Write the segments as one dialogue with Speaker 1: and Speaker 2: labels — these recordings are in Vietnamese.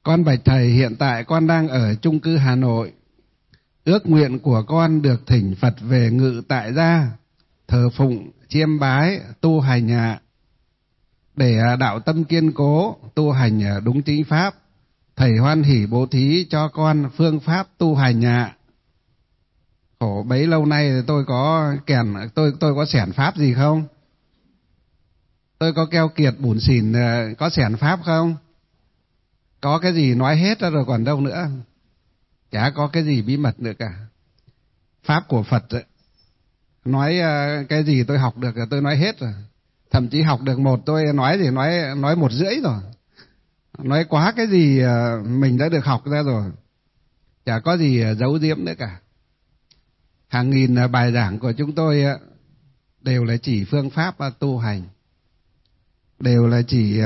Speaker 1: Con bạch thầy, hiện tại con đang ở chung cư Hà Nội. Ước nguyện của con được thỉnh Phật về ngự tại gia, thờ phụng, chiêm bái, tu hành để đạo tâm kiên cố, tu hành đúng chính pháp. Thầy hoan hỉ bố thí cho con phương pháp tu hành Khổ bấy lâu nay tôi có tôi có xẻn pháp gì không? Tôi có keo kiệt bủn xỉn có xẻn pháp không? Có cái gì nói hết ra rồi còn đâu nữa. Chả có cái gì bí mật nữa cả. Pháp của Phật ấy, nói cái gì tôi học được tôi nói hết rồi. Thậm chí học được một tôi nói thì nói 1,5 rồi. Nói quá cái gì mình đã được học ra rồi. Chả có gì giấu giếm nữa cả. Hàng nghìn bài giảng của chúng tôi đều là chỉ phương pháp tu hành, đều là chỉ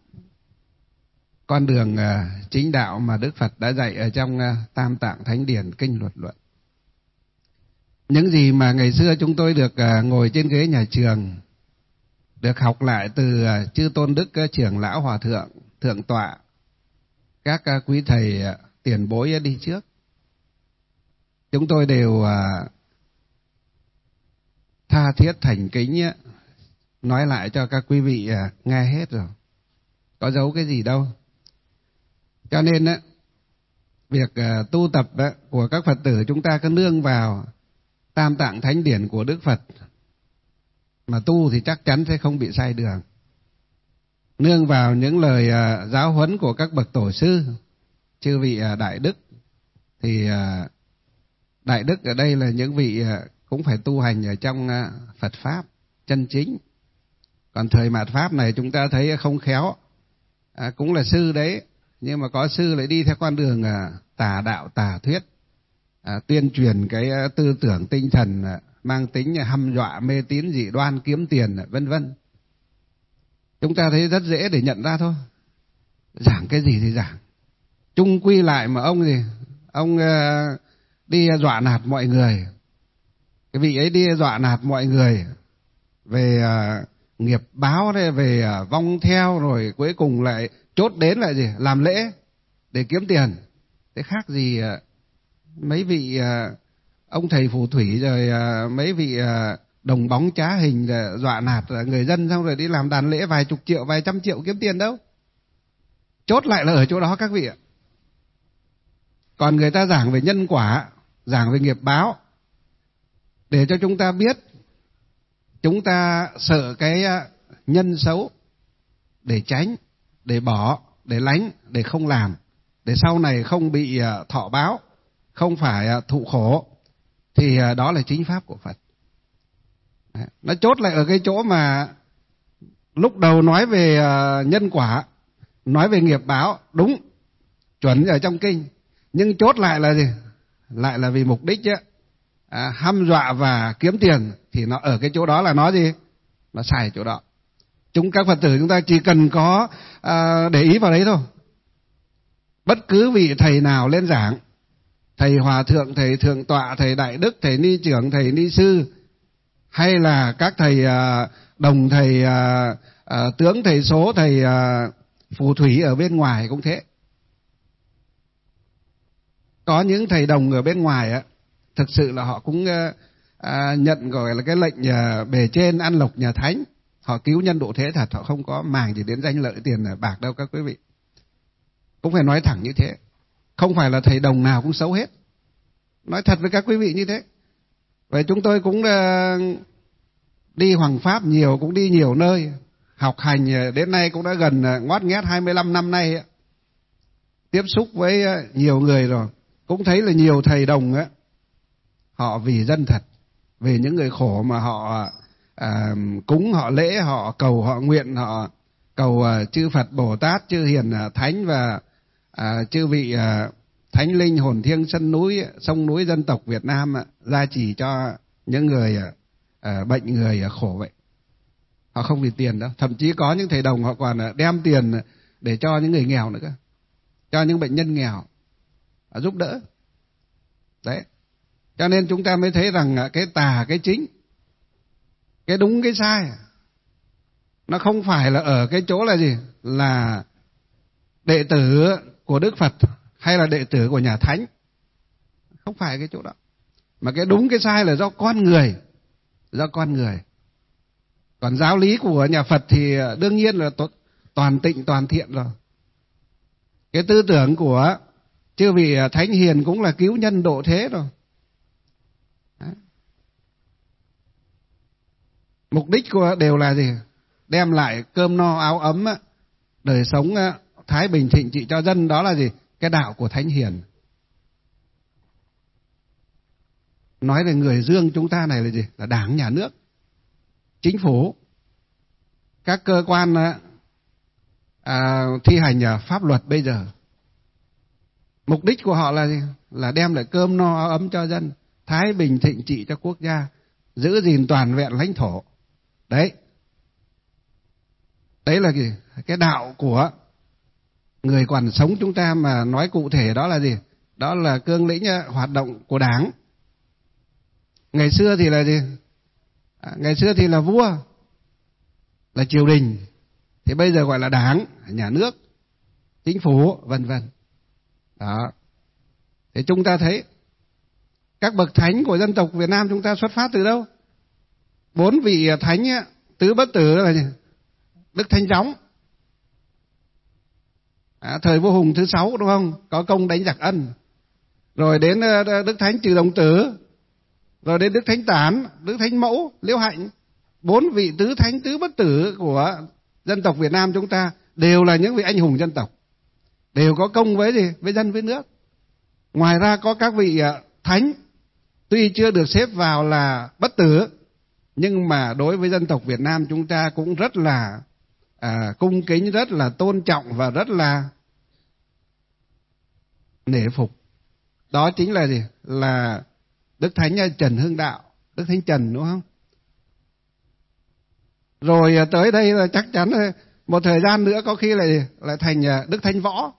Speaker 1: con đường chính đạo mà Đức Phật đã dạy ở trong Tam Tạng Thánh Điển Kinh Luật Luận. Những gì mà ngày xưa chúng tôi được ngồi trên ghế nhà trường, được học lại từ chư tôn đức trưởng lão hòa thượng, thượng tọa, các quý thầy tiền bối đi trước, chúng tôi đều tha thiết thành kính nói lại cho các quý vị nghe hết rồi, có giấu cái gì đâu. Cho nên việc tu tập của các Phật tử chúng ta cứ nương vào Tam Tạng Thánh Điển của Đức Phật mà tu thì chắc chắn sẽ không bị sai đường. Nương vào những lời giáo huấn của các bậc tổ sư, chư vị đại đức, thì đại đức ở đây là những vị cũng phải tu hành ở trong Phật Pháp chân chính. Còn thời mạt Pháp này chúng ta thấy không khéo, cũng là sư đấy, nhưng mà có sư lại đi theo con đường tà đạo tà thuyết, tuyên truyền cái tư tưởng tinh thần mang tính hăm dọa, mê tín, dị đoan, kiếm tiền, vân vân. Chúng ta thấy rất dễ để nhận ra thôi. Giảng cái gì thì giảng, chung quy lại mà ông đi dọa nạt mọi người. Cái vị ấy đi dọa nạt mọi người về nghiệp báo đấy, về vong theo, rồi cuối cùng lại chốt đến lại làm lễ để kiếm tiền. Thế khác gì mấy vị ông thầy phù thủy, rồi mấy vị đồng bóng trá hình dọa nạt người dân, xong rồi đi làm đàn lễ vài chục triệu, vài trăm triệu kiếm tiền đâu. Chốt lại là ở chỗ đó các vị ạ. Còn người ta giảng về nhân quả, giảng về nghiệp báo, để cho chúng ta biết chúng ta sợ cái nhân xấu, để tránh, để bỏ, để lánh, để không làm, để sau này không bị thọ báo, không phải thụ khổ, thì đó là chính pháp của Phật. Nó chốt lại ở cái chỗ mà lúc đầu nói về nhân quả, nói về nghiệp báo, đúng, chuẩn ở trong kinh, nhưng chốt lại là gì? Lại là vì mục đích hăm dọa và kiếm tiền, thì nó ở cái chỗ đó là nó gì? Nó sai chỗ đó. Các Phật tử chúng ta chỉ cần có để ý vào đấy thôi. Bất cứ vị thầy nào lên giảng, thầy hòa thượng, thầy thượng tọa, thầy đại đức, thầy ni trưởng, thầy ni sư, hay là các thầy đồng, thầy tướng, thầy số, thầy phù thủy ở bên ngoài cũng thế. Có những thầy đồng ở bên ngoài thực sự là họ cũng nhận gọi là cái lệnh bề trên ăn lộc nhà thánh. Họ cứu nhân độ thế thật, họ không có màng gì đến danh lợi tiền bạc đâu các quý vị. Cũng phải nói thẳng như thế. Không phải là thầy đồng nào cũng xấu hết. Nói thật với các quý vị như thế. Vậy chúng tôi cũng đi Hoàng Pháp nhiều, cũng đi nhiều nơi, học hành đến nay cũng đã gần ngót nghét 25 năm nay. Tiếp xúc với nhiều người rồi, cũng thấy là nhiều thầy đồng họ vì dân thật, vì những người khổ mà họ cúng, họ lễ, họ cầu, họ nguyện, họ cầu chư Phật Bồ Tát, chư Hiền Thánh và chư vị Thánh Linh hồn thiêng sông núi dân tộc Việt Nam gia trì cho những người bệnh, người khổ vậy. Họ không vì tiền đâu. Thậm chí có những thầy đồng họ còn đem tiền để cho những người nghèo nữa cơ, cho những bệnh nhân nghèo giúp đỡ. Đấy. Cho nên chúng ta mới thấy rằng cái tà, cái chính, cái đúng, cái sai, nó không phải là ở cái chỗ là gì? Là đệ tử của Đức Phật hay là đệ tử của nhà thánh. Không phải cái chỗ đó. Mà cái đúng cái sai là do con người. Do con người. Còn giáo lý của nhà Phật thì đương nhiên là toàn tịnh toàn thiện rồi. Cái tư tưởng của chư vị thánh hiền cũng là cứu nhân độ thế rồi. Đấy. Mục đích của đều là gì? Đem lại cơm no áo ấm, đời sống thái bình thịnh trị cho dân. Đó là gì? Cái đạo của thánh hiền. Nói về người dương chúng ta này là gì? Là đảng, nhà nước, chính phủ, các cơ quan thi hành pháp luật bây giờ. Mục đích của họ là gì? Là đem lại cơm no áo ấm cho dân, thái bình thịnh trị cho quốc gia, giữ gìn toàn vẹn lãnh thổ. Đấy. Đấy là gì? Cái đạo của người còn sống chúng ta, mà nói cụ thể đó là gì? Đó là cương lĩnh hoạt động của Đảng. Ngày xưa thì là gì? Ngày xưa thì là vua, là triều đình. Thì bây giờ gọi là Đảng, nhà nước, chính phủ, vân vân. Đó. Thì chúng ta thấy các bậc thánh của dân tộc Việt Nam chúng ta xuất phát từ đâu? 4 vị thánh tứ bất tử là gì? Đức Thánh Gióng, thời vua Hùng thứ 6 đúng không? Có công đánh giặc Ân. Rồi đến Đức Thánh Trừ Đồng Tử, rồi đến Đức Thánh Tản, Đức Thánh Mẫu, Liễu Hạnh. 4 vị tứ thánh tứ bất tử của dân tộc Việt Nam chúng ta đều là những vị anh hùng dân tộc, đều có công với gì? Với dân, với nước. Ngoài ra có các vị thánh tuy chưa được xếp vào là bất tử, nhưng mà đối với dân tộc Việt Nam chúng ta cũng rất là cung kính, rất là tôn trọng và rất là nể phục. Đó chính là gì? Là Đức Thánh Trần Hưng Đạo, Đức Thánh Trần, đúng không? Rồi tới đây là chắc chắn một thời gian nữa có khi lại thành Đức Thánh Võ.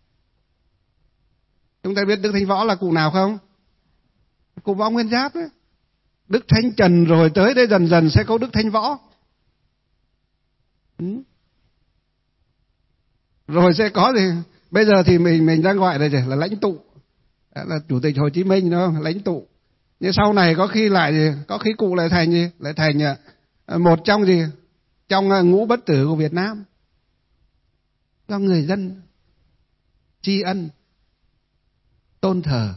Speaker 1: Chúng ta biết Đức Thánh Võ là cụ nào không? Cụ Võ Nguyên Giáp ấy. Đức Thánh Trần rồi tới đây dần dần sẽ có Đức Thánh Võ. Rồi sẽ có gì? Bây giờ thì mình đang gọi là lãnh tụ, là Chủ tịch Hồ Chí Minh, đúng không? Lãnh tụ. Nhưng sau này có khi lại gì? Có khi cụ lại thành gì? Lại thành một trong gì? Trong ngũ bất tử của Việt Nam. Do người dân tri ân, tôn thờ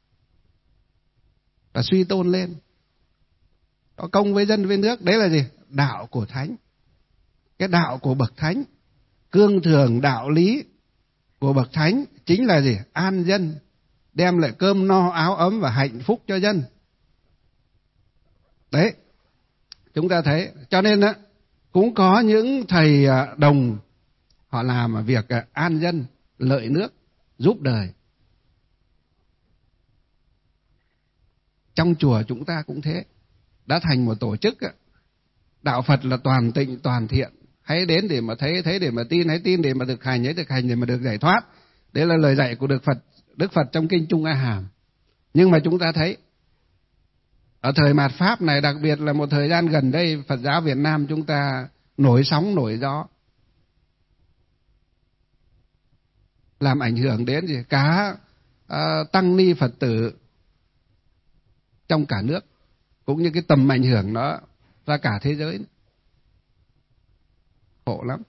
Speaker 1: và suy tôn lên, có công với dân với nước. Đấy là gì? Đạo của thánh. Cái đạo của bậc thánh, cương thường đạo lý của bậc thánh chính là gì? An dân, đem lại cơm no áo ấm và hạnh phúc cho dân. Đấy, chúng ta thấy. Cho nên cũng có những thầy đồng họ làm việc an dân, lợi nước, giúp đời. Trong chùa chúng ta cũng thế, đã thành một tổ chức đạo Phật là toàn tịnh toàn thiện. Hãy đến để mà thấy để mà tin, hãy tin để mà thực hành, hãy thực hành để mà được giải thoát. Đấy là lời dạy của Đức Phật trong kinh Trung A Hàm. Nhưng mà chúng ta thấy ở thời mạt Pháp này, đặc biệt là một thời gian gần đây, Phật giáo Việt Nam chúng ta nổi sóng nổi gió, làm ảnh hưởng đến gì? Cả tăng ni Phật tử trong cả nước, cũng như cái tầm ảnh hưởng nó ra cả thế giới. Khổ lắm.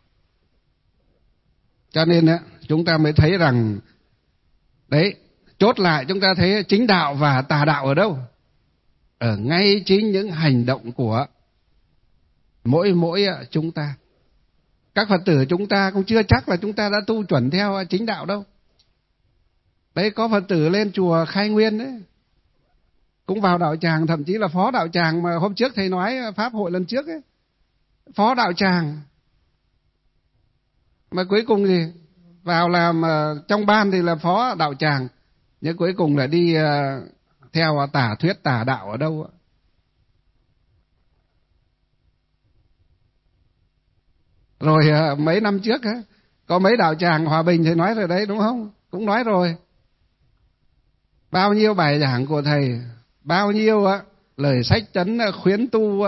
Speaker 1: Cho nên chúng ta mới thấy rằng đấy, chốt lại chúng ta thấy chính đạo và tà đạo ở đâu? Ở ngay chính những hành động của mỗi chúng ta. Các Phật tử chúng ta cũng chưa chắc là chúng ta đã tu chuẩn theo chính đạo đâu. Đấy, có Phật tử lên chùa Khai Nguyên đấy, cũng vào đạo tràng, thậm chí là phó đạo tràng mà hôm trước thầy nói pháp hội lần trước ấy, phó đạo tràng. Mà cuối cùng gì? Vào làm trong ban thì là phó đạo tràng, nhưng cuối cùng là đi theo tà thuyết tà đạo ở đâu. Rồi mấy năm trước có mấy đạo tràng Hòa Bình thầy nói rồi đấy, đúng không? Cũng nói rồi. Bao nhiêu bài giảng của thầy, bao nhiêu lời sách trấn khuyến tu,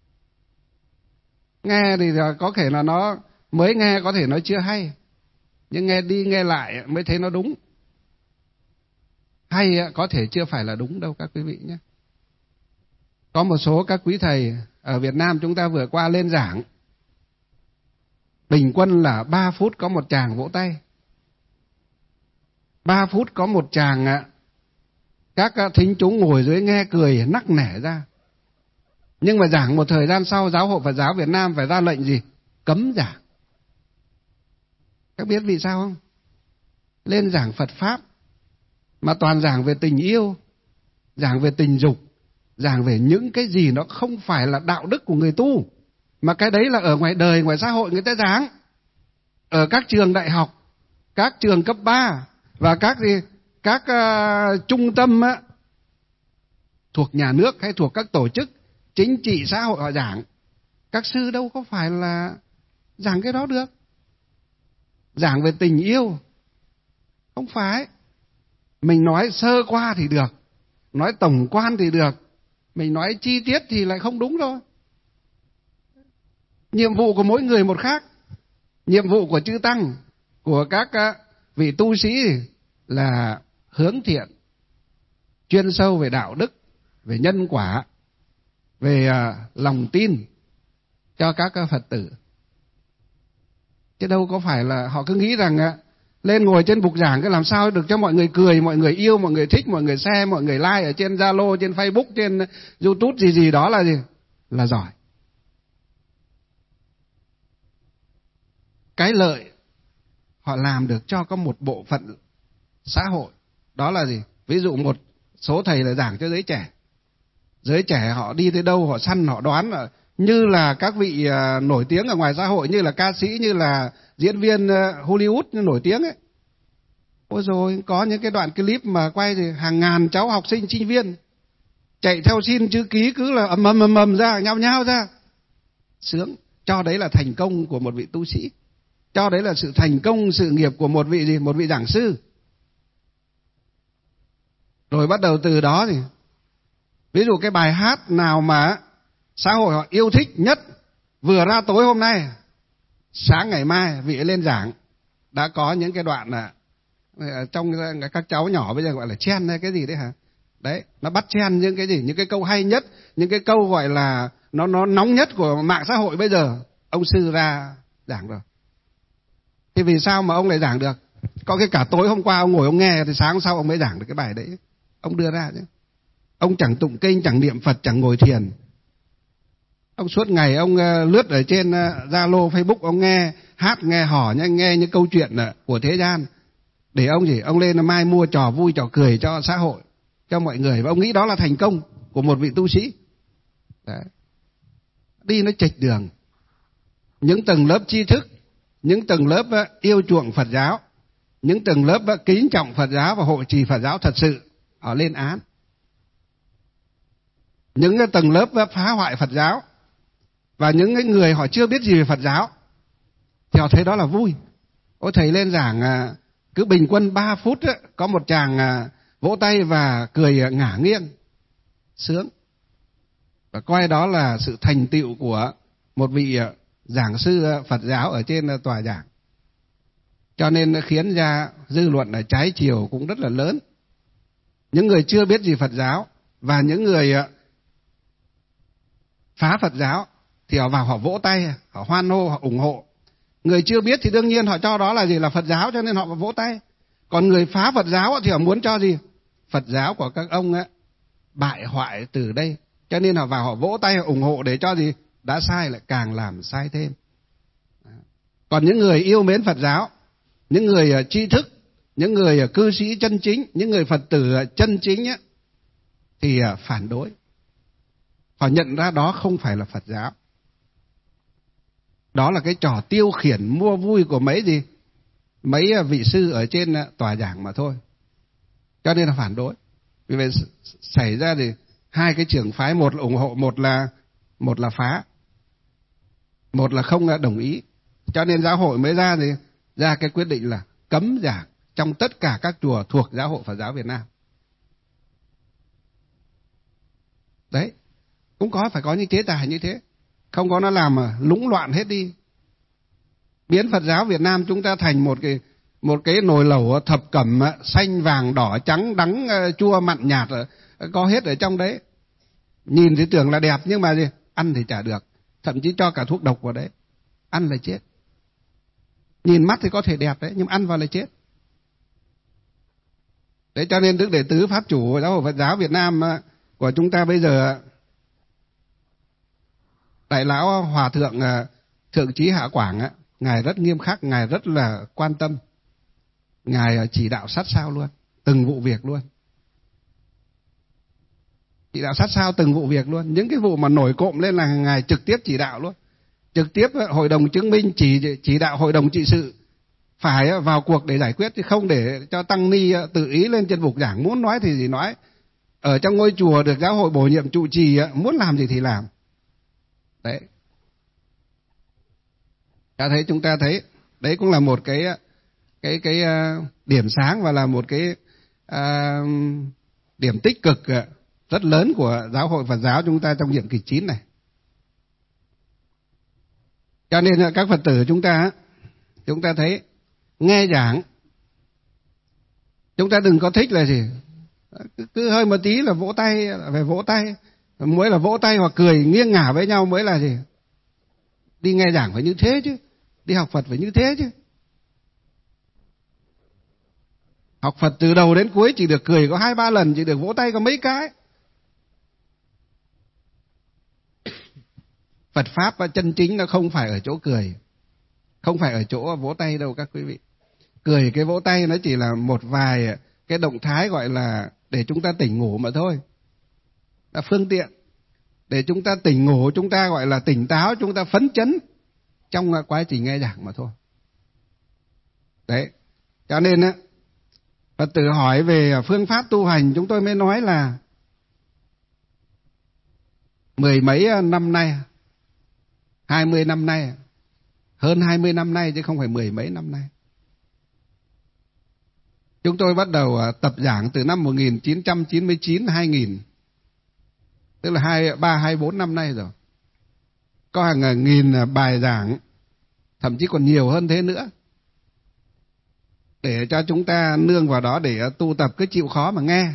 Speaker 1: nghe thì có thể là nó mới nghe, có thể nó chưa hay, nhưng nghe đi nghe lại mới thấy nó đúng. Hay có thể chưa phải là đúng đâu các quý vị nhé. Có một số các quý thầy ở Việt Nam chúng ta vừa qua lên giảng, bình quân là 3 phút có một tràng vỗ tay. 3 phút có một tràng các thính chúng ngồi dưới nghe cười nắc nẻ ra. Nhưng mà giảng một thời gian sau, Giáo hội Phật giáo Việt Nam phải ra lệnh gì? Cấm giảng. Các biết vì sao không? Lên giảng Phật Pháp mà toàn giảng về tình yêu, giảng về tình dục, giảng về những cái gì nó không phải là đạo đức của người tu, mà cái đấy là ở ngoài đời, ngoài xã hội người ta giảng. Ở các trường đại học, các trường cấp 3 và các trung tâm thuộc nhà nước hay thuộc các tổ chức chính trị xã hội họ giảng. Các sư đâu có phải là giảng cái đó được. Giảng về tình yêu không phải. Mình nói sơ qua thì được, nói tổng quan thì được, mình nói chi tiết thì lại không đúng thôi. Nhiệm vụ của mỗi người một khác. Nhiệm vụ của chư tăng, của các vị tu sĩ là hướng thiện, chuyên sâu về đạo đức, về nhân quả, về lòng tin cho các Phật tử. Chứ đâu có phải là họ cứ nghĩ rằng lên ngồi trên bục giảng cái làm sao được cho mọi người cười, mọi người yêu, mọi người thích, mọi người share, mọi người like ở trên Zalo, trên Facebook, trên YouTube gì đó là gì? Là giỏi. Cái lợi họ làm được cho có một bộ phận xã hội. Đó là gì? Ví dụ một số thầy là giảng cho giới trẻ. Giới trẻ họ đi tới đâu họ săn, họ đoán là như là các vị nổi tiếng ở ngoài xã hội, như là ca sĩ, như là diễn viên Hollywood nổi tiếng ấy. Ôi rồi có những cái đoạn clip mà quay thì hàng ngàn cháu học sinh, sinh viên chạy theo xin chữ ký cứ là ầm ra, nhao ra. Sướng. Cho đấy là thành công của một vị tu sĩ. Cho đấy là sự thành công sự nghiệp của một vị gì? Một vị giảng sư. Rồi bắt đầu từ đó thì ví dụ cái bài hát nào mà xã hội họ yêu thích nhất vừa ra tối hôm nay, sáng ngày mai vị ấy lên giảng đã có những cái đoạn là trong các cháu nhỏ bây giờ gọi là chen hay cái gì đấy hả? Đấy, nó bắt chen những cái gì, những cái câu hay nhất, những cái câu gọi là nó nóng nhất của mạng xã hội bây giờ, ông sư ra giảng rồi. Thì vì sao mà ông lại giảng được? Có cái cả tối hôm qua ông ngồi ông nghe thì sáng sau ông mới giảng được cái bài đấy. Ông đưa ra chứ. Ông chẳng tụng kinh, chẳng niệm Phật, chẳng ngồi thiền. Ông suốt ngày ông lướt ở trên Zalo, Facebook, ông nghe hát, nghe hò, nghe những câu chuyện của thế gian. Để ông gì? Ông lên mai mua trò vui, trò cười cho xã hội, cho mọi người. Và ông nghĩ đó là thành công của một vị tu sĩ. Đấy. Đi nó chệch đường. Những tầng lớp tri thức, những tầng lớp yêu chuộng Phật giáo, những tầng lớp kính trọng Phật giáo và hộ trì Phật giáo thật sự, họ lên án. Những cái tầng lớp phá hoại Phật giáo và những cái người họ chưa biết gì về Phật giáo thì họ thấy đó là vui. Ôi thầy lên giảng cứ bình quân 3 phút có một chàng vỗ tay và cười ngả nghiêng, sướng. Và coi đó là sự thành tựu của một vị giảng sư Phật giáo ở trên tòa giảng. Cho nên khiến ra dư luận là trái chiều cũng rất là lớn. Những người chưa biết gì Phật giáo và những người phá Phật giáo thì họ vào họ vỗ tay, họ hoan hô, họ ủng hộ. Người chưa biết thì đương nhiên họ cho đó là gì? Là Phật giáo, cho nên họ vỗ tay. Còn người phá Phật giáo thì họ muốn cho gì? Phật giáo của các ông bại hoại từ đây. Cho nên họ vào họ vỗ tay, họ ủng hộ để cho gì? Đã sai lại càng làm sai thêm. Còn những người yêu mến Phật giáo, những người tri thức, những người cư sĩ chân chính, những người Phật tử chân chính thì phản đối. Họ nhận ra đó không phải là Phật giáo. Đó là cái trò tiêu khiển mua vui của mấy vị sư ở trên tòa giảng mà thôi. Cho nên là phản đối. Vì vậy xảy ra thì hai cái trường phái, một là ủng hộ, một là phá, một là không đồng ý. Cho nên giáo hội mới ra cái quyết định là cấm giảng trong tất cả các chùa thuộc Giáo hội Phật giáo Việt Nam. Đấy, cũng phải có những chế tài như thế. Không có nó làm lũng loạn hết đi. Biến Phật giáo Việt Nam chúng ta thành một một cái nồi lẩu thập cẩm xanh vàng đỏ trắng đắng chua mặn nhạt có hết ở trong đấy. Nhìn thì tưởng là đẹp nhưng mà gì? Ăn thì chả được, thậm chí cho cả thuốc độc vào đấy, ăn là chết. Nhìn mắt thì có thể đẹp đấy nhưng ăn vào là chết. Đấy, cho nên Đức Đệ Tứ Pháp Chủ Giáo hội Phật giáo Việt Nam của chúng ta bây giờ, Đại lão Hòa thượng Thượng Trí Hạ Quảng, ngài rất nghiêm khắc, ngài rất là quan tâm, ngài chỉ đạo sát sao luôn, từng vụ việc luôn, chỉ đạo sát sao từng vụ việc luôn. Những cái vụ mà nổi cộm lên là ngài trực tiếp chỉ đạo luôn, trực tiếp hội đồng chứng minh chỉ đạo hội đồng trị sự phải vào cuộc để giải quyết, chứ không để cho tăng ni tự ý lên trên bục giảng, muốn nói thì gì nói. Ở trong ngôi chùa được giáo hội bổ nhiệm trụ trì, muốn làm gì thì làm. Đấy, chúng ta thấy đấy cũng là một cái điểm sáng và là một cái điểm tích cực rất lớn của Giáo hội Phật giáo chúng ta trong nhiệm kỳ 9 này. Cho nên các Phật tử chúng ta thấy nghe giảng, chúng ta đừng có thích là gì, cứ hơi một tí là vỗ tay, phải vỗ tay, mới là vỗ tay hoặc cười nghiêng ngả với nhau mới là gì. Đi nghe giảng phải như thế chứ, đi học Phật phải như thế chứ. Học Phật từ đầu đến cuối chỉ được cười có 2-3 lần, chỉ được vỗ tay có mấy cái. Phật Pháp chân chính nó không phải ở chỗ cười, không phải ở chỗ vỗ tay đâu các quý vị. Cười cái vỗ tay nó chỉ là một vài cái động thái gọi là để chúng ta tỉnh ngủ mà thôi, là phương tiện để chúng ta tỉnh ngủ, chúng ta gọi là tỉnh táo, chúng ta phấn chấn trong quá trình nghe giảng mà thôi. Đấy, cho nên Phật tử hỏi về phương pháp tu hành, chúng tôi mới nói là 10 mấy năm nay, 20 năm nay, hơn 20 năm nay chứ không phải 10 mấy năm nay. Chúng tôi bắt đầu tập giảng từ năm 1999-2000, tức là 23-24 năm nay rồi. Có hàng nghìn bài giảng, thậm chí còn nhiều hơn thế nữa. Để cho chúng ta nương vào đó để tu tập, cứ chịu khó mà nghe.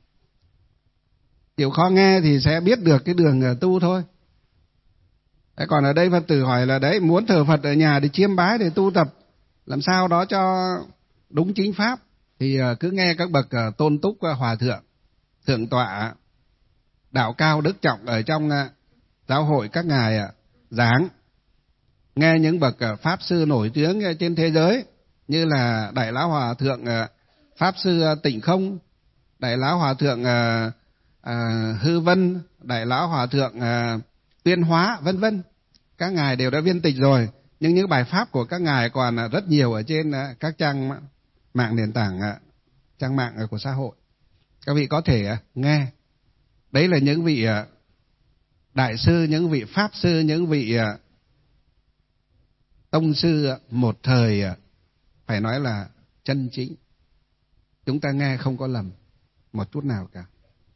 Speaker 1: Chịu khó nghe thì sẽ biết được cái đường tu thôi. Đấy, còn ở đây Phật tử hỏi là đấy, muốn thờ Phật ở nhà để chiêm bái, để tu tập làm sao đó cho đúng chính pháp, thì cứ nghe các bậc tôn túc hòa thượng, thượng tọa, đạo cao đức trọng ở trong giáo hội các ngài giảng. Nghe những bậc pháp sư nổi tiếng trên thế giới như là Đại lão Hòa thượng Pháp sư Tịnh Không, Đại lão Hòa thượng Hư Vân, Đại lão Hòa thượng Tuyên Hóa, vân vân. Các ngài đều đã viên tịch rồi, nhưng những bài pháp của các ngài còn rất nhiều ở trên các trang mạng nền tảng, trang mạng của xã hội. Các vị có thể nghe. Đấy là những vị đại sư, những vị pháp sư, những vị tông sư một thời phải nói là chân chính. Chúng ta nghe không có lầm một chút nào cả.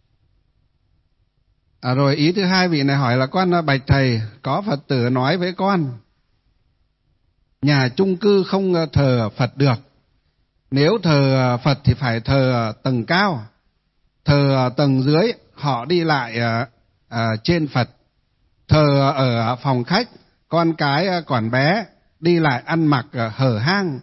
Speaker 1: Rồi ý thứ hai, vị này hỏi là con bạch thầy, có Phật tử nói với con nhà chung cư không thờ Phật được. Nếu thờ Phật thì phải thờ tầng cao, thờ tầng dưới họ đi lại trên Phật, thờ ở phòng khách con cái còn bé đi lại ăn mặc hở hang,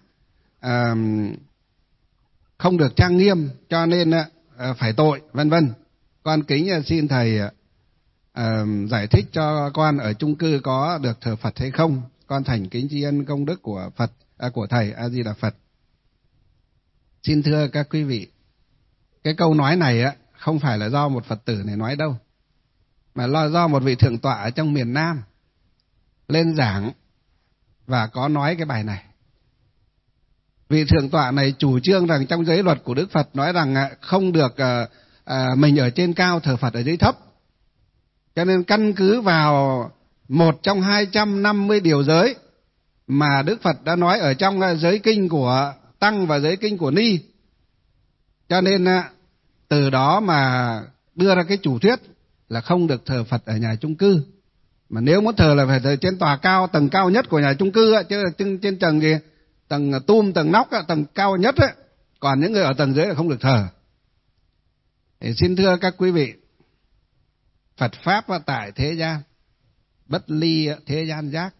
Speaker 1: không được trang nghiêm, cho nên phải tội, vân vân. Con kính xin thầy giải thích cho con ở chung cư có được thờ Phật hay không. Con thành kính tri ân công đức của Phật, của thầy A Di Đà Phật. Xin thưa các quý vị, cái câu nói này không phải là do một Phật tử này nói đâu, mà là do một vị thượng tọa ở trong miền Nam lên giảng và có nói cái bài này. Vị thượng tọa này chủ trương rằng trong giới luật của Đức Phật nói rằng không được mình ở trên cao thờ Phật ở dưới thấp. Cho nên căn cứ vào một trong 250 điều giới mà Đức Phật đã nói ở trong giới kinh của Tăng và giới kinh của Ni, cho nên từ đó mà đưa ra cái chủ thuyết là không được thờ Phật ở nhà chung cư. Mà nếu muốn thờ là phải thờ trên tòa cao, tầng cao nhất của nhà chung cư, chứ trên tầng gì tầng tum, tầng nóc, tầng cao nhất ấy. Còn những người ở tầng dưới là không được thờ. Thì xin thưa các quý vị, Phật Pháp tại thế gian, bất ly thế gian giác.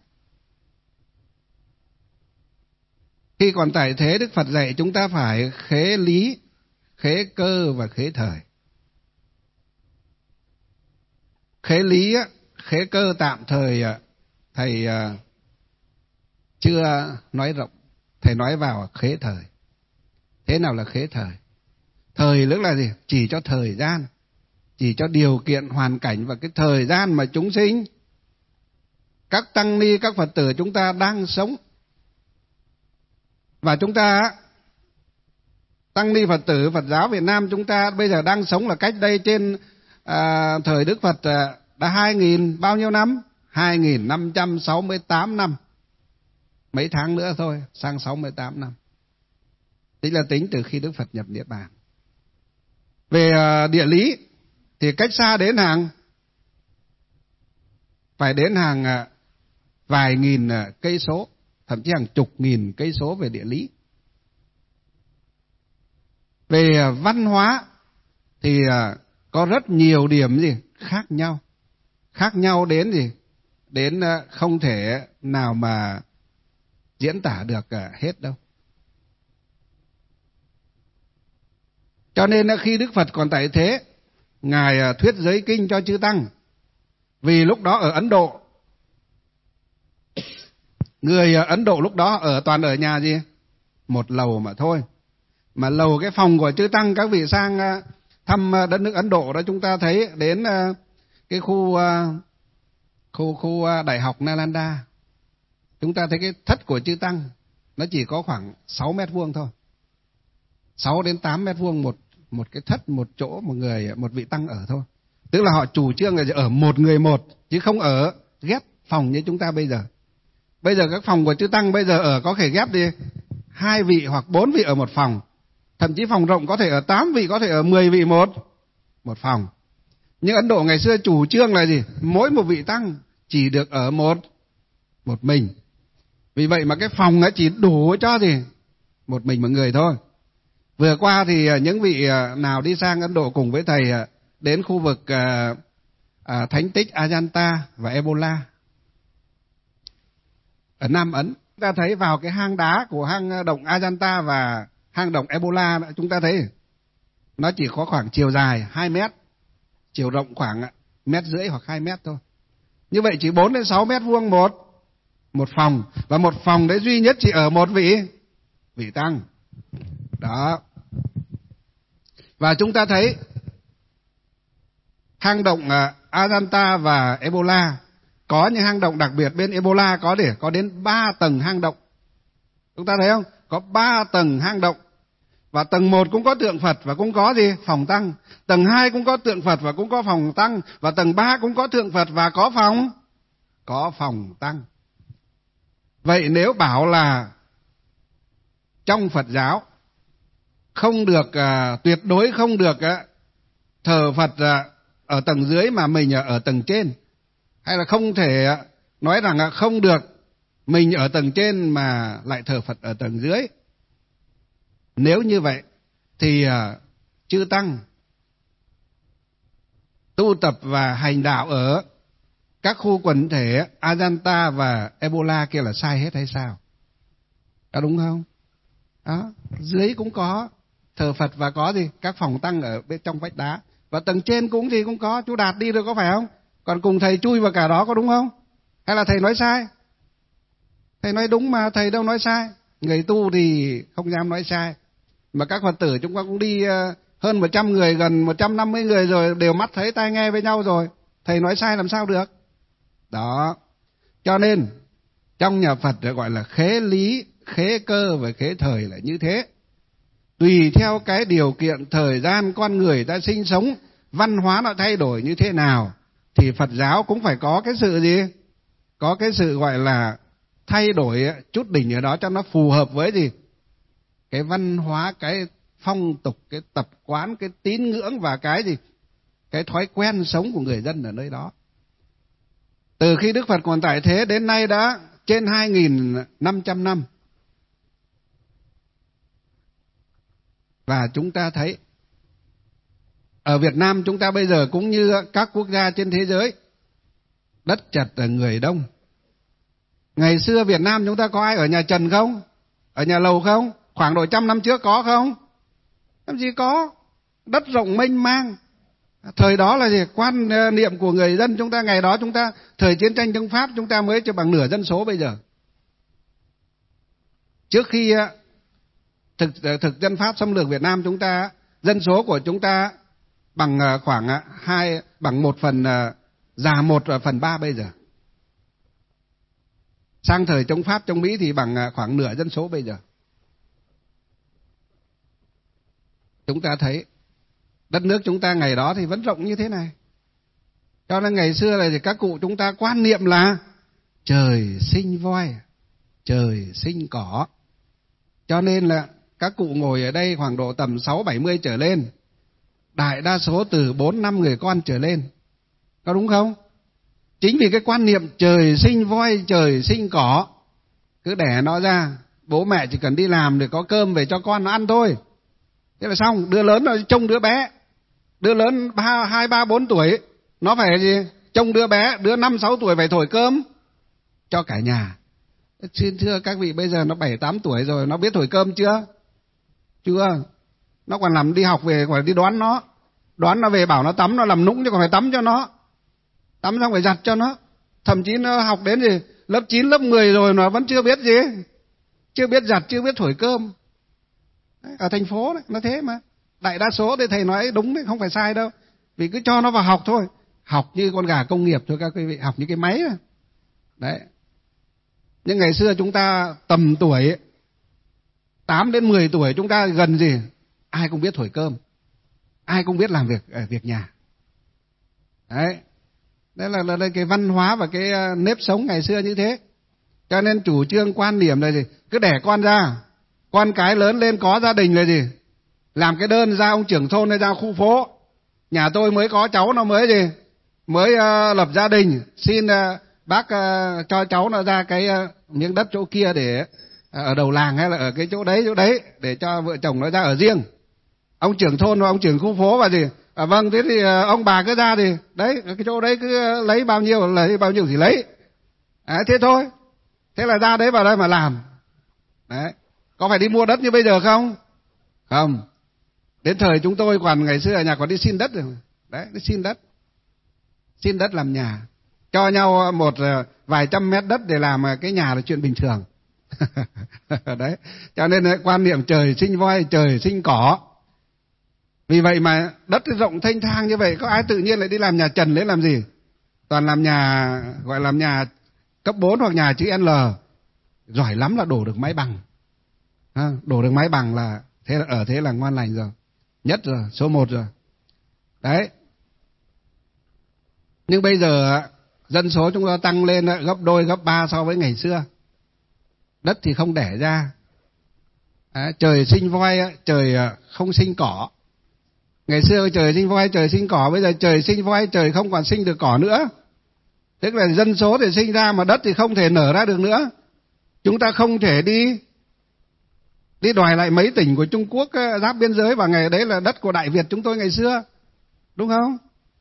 Speaker 1: Khi còn tại thế, Đức Phật dạy chúng ta phải khế lý, khế cơ và khế thời. Khế lý, khế cơ tạm thời thầy chưa nói rộng, thầy nói vào khế thời. Thế nào là khế thời? Thời tức là gì? Chỉ cho thời gian, chỉ cho điều kiện hoàn cảnh và cái thời gian mà chúng sinh, các tăng ni, các Phật tử chúng ta đang sống. Và chúng ta, tăng ni Phật tử Phật giáo Việt Nam chúng ta bây giờ đang sống là cách đây trên thời Đức Phật đã 2.000 bao nhiêu năm? 2.568 năm. Mấy tháng nữa thôi, sang 68 năm. Tức là tính từ khi Đức Phật nhập Niết Bàn. Về địa lý thì cách xa đến phải đến vài nghìn cây số, thậm chí hàng chục nghìn cây số về địa lý. Về văn hóa thì có rất nhiều điểm gì khác nhau đến gì, đến không thể nào mà diễn tả được hết đâu. Cho nên khi Đức Phật còn tại thế, Ngài thuyết giới kinh cho chư tăng. Vì lúc đó ở Ấn Độ, người Ấn Độ lúc đó toàn ở nhà gì? Một lầu mà thôi. Mà lầu cái phòng của chư tăng, các vị sang thăm đất nước Ấn Độ đó, chúng ta thấy đến cái khu Đại học Nalanda, chúng ta thấy cái thất của chư tăng nó chỉ có khoảng 6 mét vuông thôi. 6 đến 8 mét vuông một cái thất, một chỗ một vị tăng ở thôi. Tức là họ chủ trương là ở một người một, chứ không ở ghép phòng như chúng ta bây giờ. Bây giờ các phòng của chư tăng bây giờ ở có thể ghép đi 2 vị hoặc 4 vị ở một phòng. Thậm chí phòng rộng có thể ở 8 vị, có thể ở 10 vị một phòng. Nhưng Ấn Độ ngày xưa chủ trương là gì? Mỗi một vị tăng chỉ được ở một mình. Vì vậy mà cái phòng nó chỉ đủ cho gì? Một mình một người thôi. Vừa qua thì những vị nào đi sang Ấn Độ cùng với thầy đến khu vực thánh tích Ajanta và Ebola ở Nam Ấn, chúng ta thấy vào cái hang đá của hang động Ajanta và hang động Ebola, chúng ta thấy nó chỉ có khoảng chiều dài 2 mét, chiều rộng khoảng 1,5 mét hoặc 2 mét thôi. Như vậy chỉ 4 đến 6 mét vuông một phòng, và một phòng đấy duy nhất chỉ ở một vị tăng. Đó. Và chúng ta thấy hang động Ajanta và Ebola, có những hang động đặc biệt bên Ebola có đến 3 tầng hang động. Chúng ta thấy không? Có 3 tầng hang động. Và tầng 1 cũng có tượng Phật và cũng có gì? Phòng tăng. Tầng 2 cũng có tượng Phật và cũng có phòng tăng. Và tầng 3 cũng có tượng Phật và có phòng tăng. Vậy nếu bảo là trong Phật giáo không được, tuyệt đối không được thờ Phật ở tầng dưới mà mình ở tầng trên, hay là không thể nói rằng không được mình ở tầng trên mà lại thờ Phật ở tầng dưới, nếu như vậy thì chư tăng tu tập và hành đạo ở các khu quần thể Ajanta và Ebola kia là sai hết hay sao? Có đúng không? Đó, dưới cũng có thờ Phật và có gì? Các phòng tăng ở bên trong vách đá. Và tầng trên cũng có, chú Đạt đi được có phải không? Còn cùng thầy chui vào cả đó có đúng không? Hay là thầy nói sai? Thầy nói đúng mà, thầy đâu nói sai. Người tu thì không dám nói sai. Mà các Phật tử chúng ta cũng đi hơn 100 người, gần 150 người rồi, đều mắt thấy tai nghe với nhau rồi. Thầy nói sai làm sao được? Đó. Cho nên trong nhà Phật gọi là khế lý, khế cơ và khế thời là như thế. Tùy theo cái điều kiện thời gian con người ta sinh sống, văn hóa nó thay đổi như thế nào, thì Phật giáo cũng phải có cái sự gì? Có cái sự gọi là thay đổi chút đỉnh ở đó cho nó phù hợp với gì? Cái văn hóa, cái phong tục, cái tập quán, cái tín ngưỡng và cái gì? Cái thói quen sống của người dân ở nơi đó. Từ khi Đức Phật còn tại thế đến nay đã trên 2.500 năm. Và chúng ta thấy ở Việt Nam chúng ta bây giờ cũng như các quốc gia trên thế giới, đất chật ở người đông. Ngày xưa Việt Nam chúng ta có ai ở nhà trần không? Ở nhà lầu không? Khoảng độ 100 năm trước có không? Làm gì có. Đất rộng mênh mang. Thời đó là gì? Quan niệm của người dân chúng ta ngày đó, chúng ta thời chiến tranh chống Pháp chúng ta mới cho bằng nửa dân số bây giờ. Trước khi thực dân Pháp xâm lược Việt Nam, chúng ta dân số của chúng ta bằng khoảng bằng 1/3 bây giờ. Sang thời chống Pháp chống Mỹ thì bằng khoảng nửa dân số bây giờ. Chúng ta thấy đất nước chúng ta ngày đó thì vẫn rộng như thế này. Cho nên ngày xưa là thì các cụ chúng ta quan niệm là trời sinh voi, trời sinh cỏ. Cho nên là các cụ ngồi ở đây khoảng độ tầm 60-70 trở lên, đại đa số từ 4-5 người con trở lên. Có đúng không? Chính vì cái quan niệm trời sinh voi, trời sinh cỏ, cứ đẻ nó ra, bố mẹ chỉ cần đi làm để có cơm về cho con nó ăn thôi. Thế là xong, đứa lớn nó trông đứa bé. Đứa lớn 2, 3, 4 tuổi, nó phải gì? Trông đứa bé, đứa 5, 6 tuổi phải thổi cơm cho cả nhà. Xin thưa các vị, bây giờ nó 7, 8 tuổi rồi, nó biết thổi cơm chưa? Chưa. Nó còn làm đi học về, còn đi đoán nó. Đoán nó về bảo nó tắm, nó làm nũng chứ còn phải tắm cho nó. Tắm xong phải giặt cho nó. Thậm chí nó học đến gì? Lớp 9, lớp 10 rồi nó vẫn chưa biết gì. Chưa biết giặt, chưa biết thổi cơm. Đấy, ở thành phố đấy, nó thế mà. Đại đa số thì thầy nói đúng đấy, không phải sai đâu. Vì cứ cho nó vào học thôi. Học như con gà công nghiệp thôi các quý vị, học như cái máy đó. Đấy. Nhưng ngày xưa chúng ta tầm tuổi 8 đến 10 tuổi chúng ta gần gì? Ai cũng biết thổi cơm. Ai cũng biết làm việc nhà. Đấy. Đấy là cái văn hóa và cái nếp sống ngày xưa như thế. Cho nên chủ trương quan điểm là gì? Cứ đẻ con ra, con cái lớn lên có gia đình là gì? Làm cái đơn ra ông trưởng thôn hay ra khu phố. Nhà tôi mới có cháu nó mới gì? Mới lập gia đình, xin bác cho cháu nó ra cái miếng đất chỗ kia để ở đầu làng hay là ở cái chỗ đấy để cho vợ chồng nó ra ở riêng. Ông trưởng thôn và ông trưởng khu phố và gì? Vâng, thế thì ông bà cứ ra thì đấy, cái chỗ đấy cứ lấy bao nhiêu thì lấy. Thế thôi. Thế là ra đấy vào đây mà làm. Đấy. Có phải đi mua đất như bây giờ không? Không. Đến thời chúng tôi còn ngày xưa ở nhà còn đi xin đất rồi. Đấy, đi xin đất. Xin đất làm nhà. Cho nhau một vài trăm mét đất để làm cái nhà là chuyện bình thường. Đấy. Cho nên quan niệm trời sinh voi, trời sinh cỏ. Vì vậy mà đất rộng thênh thang như vậy, có ai tự nhiên lại đi làm nhà trần lấy làm gì? Toàn làm nhà, gọi làm nhà cấp 4 hoặc nhà chữ L. Giỏi lắm là đổ được mái bằng. Đổ được mái bằng là thế là ngon lành rồi. Nhất rồi, số 1 rồi. Đấy. Nhưng bây giờ dân số chúng ta tăng lên gấp đôi, gấp 3 so với ngày xưa. Đất thì không đẻ ra. Trời sinh voi, trời không sinh cỏ. Ngày xưa trời sinh voi, trời sinh cỏ, bây giờ trời sinh voi, trời không còn sinh được cỏ nữa. Tức là dân số thì sinh ra mà đất thì không thể nở ra được nữa. Chúng ta không thể đi đòi lại mấy tỉnh của Trung Quốc giáp biên giới và ngày đấy là đất của Đại Việt chúng tôi ngày xưa. Đúng không?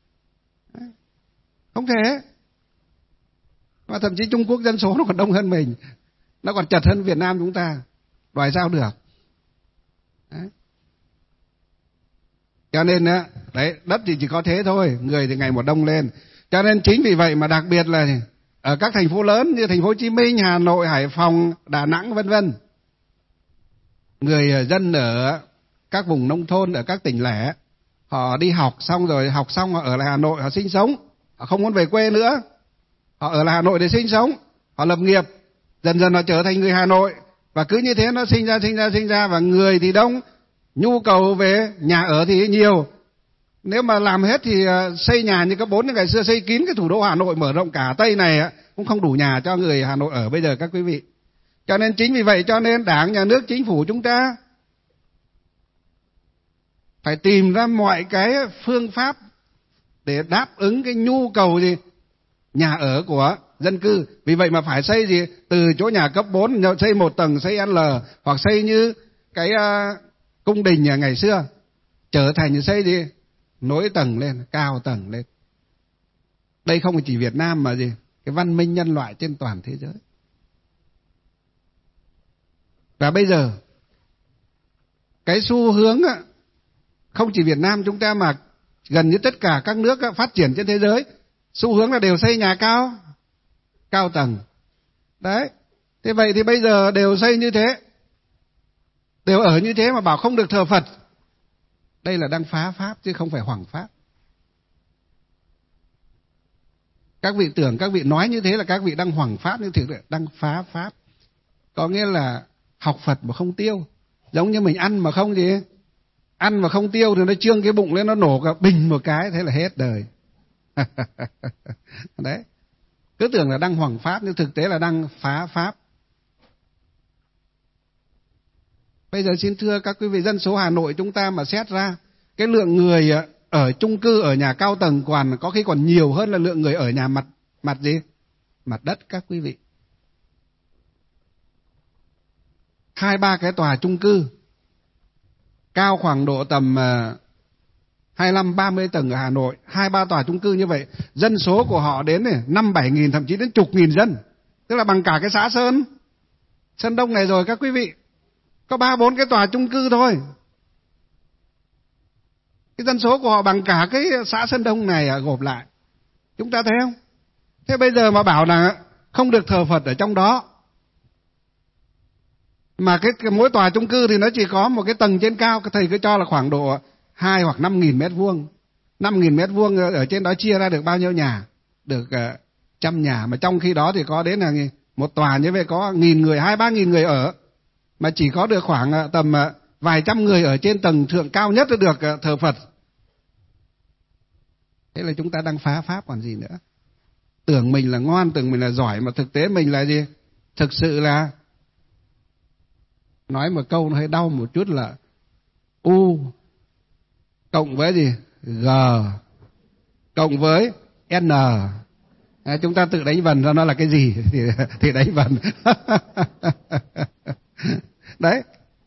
Speaker 1: Không thể. Và thậm chí Trung Quốc dân số nó còn đông hơn mình. Nó còn chật hơn Việt Nam chúng ta. Đòi sao được. Đấy. Cho nên đấy, đất thì chỉ có thế thôi, người thì ngày một đông lên. Cho nên chính vì vậy mà đặc biệt là ở các thành phố lớn như thành phố Hồ Chí Minh, Hà Nội, Hải Phòng, Đà Nẵng vân vân, người dân ở các vùng nông thôn, ở các tỉnh lẻ, họ đi học xong rồi, học xong họ ở lại Hà Nội, họ sinh sống, họ không muốn về quê nữa, họ ở lại Hà Nội để sinh sống, họ lập nghiệp, dần dần họ trở thành người Hà Nội, và cứ như thế nó sinh ra, và người thì đông, nhu cầu về nhà ở thì nhiều. Nếu mà làm hết thì xây nhà như cấp 4 ngày xưa xây kín cái thủ đô Hà Nội, mở rộng cả Tây này cũng không đủ nhà cho người Hà Nội ở bây giờ các quý vị. Cho nên chính vì vậy cho nên Đảng, Nhà nước, Chính phủ chúng ta phải tìm ra mọi cái phương pháp để đáp ứng cái nhu cầu gì nhà ở của dân cư. Vì vậy mà phải xây gì từ chỗ nhà cấp 4 xây 1 tầng, xây L, hoặc xây như cái Cung đình ngày xưa trở thành xây gì? Nối tầng lên, cao tầng lên. Đây không chỉ Việt Nam mà gì? Cái văn minh nhân loại trên toàn thế giới. Và bây giờ cái xu hướng không chỉ Việt Nam chúng ta mà gần như tất cả các nước phát triển trên thế giới, xu hướng là đều xây nhà cao tầng. Đấy. Thế vậy thì bây giờ đều xây như thế, đều ở như thế mà bảo không được thờ Phật. Đây là đang phá pháp chứ không phải hoằng pháp. Các vị tưởng các vị nói như thế là các vị đang hoằng pháp, nhưng thực sự đang phá pháp. Có nghĩa là học Phật mà không tiêu. Giống như mình ăn mà không gì, ăn mà không tiêu thì nó trương cái bụng lên, nó nổ cả bình một cái, thế là hết đời. Đấy. Cứ tưởng là đang hoằng pháp nhưng thực tế là đang phá pháp. Bây giờ xin thưa các quý vị, dân số Hà Nội chúng ta mà xét ra, cái lượng người ở chung cư, ở nhà cao tầng có khi còn nhiều hơn là lượng người ở nhà mặt gì? Mặt đất các quý vị. 2-3 cái tòa chung cư cao khoảng độ tầm 25-30 tầng ở Hà Nội, 2-3 tòa chung cư như vậy, dân số của họ đến 5-7 nghìn, thậm chí đến chục nghìn dân. Tức là bằng cả cái xã Sơn Đông này rồi các quý vị. Có 3-4 cái tòa chung cư thôi. Cái dân số của họ bằng cả cái xã Sơn Đông này gộp lại. Chúng ta thấy không? Thế bây giờ mà bảo là không được thờ Phật ở trong đó, mà cái mỗi tòa chung cư thì nó chỉ có một cái tầng trên cao, thầy cứ cho là khoảng độ 2 hoặc 5.000 mét vuông. 5.000 mét vuông ở trên đó chia ra được bao nhiêu nhà? Được 100 nhà. Mà trong khi đó thì có đến là một tòa như vậy có 1.000 người, 2-3 nghìn người ở. Mà chỉ có được khoảng tầm vài trăm người ở trên tầng thượng cao nhất được thờ Phật. Thế là chúng ta đang phá pháp còn gì nữa. Tưởng mình là ngoan, tưởng mình là giỏi, mà thực tế mình là gì? Thực sự là, nói một câu nó hơi đau một chút là U cộng với gì? G cộng với N. Chúng ta tự đánh vần ra nó là cái gì thì đánh vần. Đấy.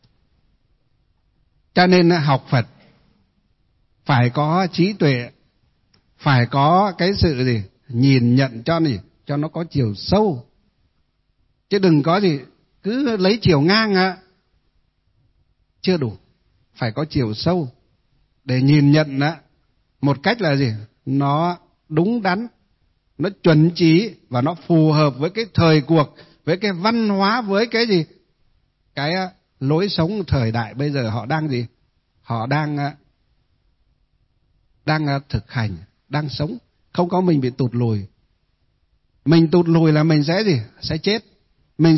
Speaker 1: Cho nên học Phật phải có trí tuệ, phải có cái sự gì? Nhìn nhận cho nó có chiều sâu. Chứ đừng có gì cứ lấy chiều ngang chưa đủ. Phải có chiều sâu để nhìn nhận một cách là gì? Nó đúng đắn, nó chuẩn chỉ và nó phù hợp với cái thời cuộc, với cái văn hóa, với cái gì? Cái lối sống thời đại bây giờ họ đang gì? Họ đang thực hành, đang sống. Không có mình bị tụt lùi. Mình tụt lùi là mình sẽ gì? Sẽ chết. Mình